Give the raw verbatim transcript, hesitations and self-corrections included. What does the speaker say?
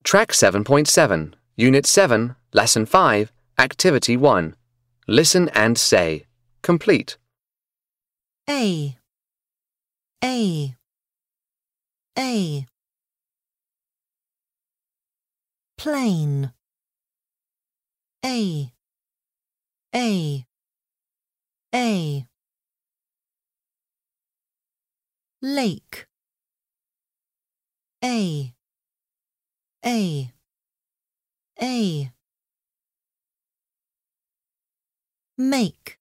Track seven point seven, Unit seven, Lesson five, Activity one. Listen and say. Complete. A A A Plane A A A Lake A A A Make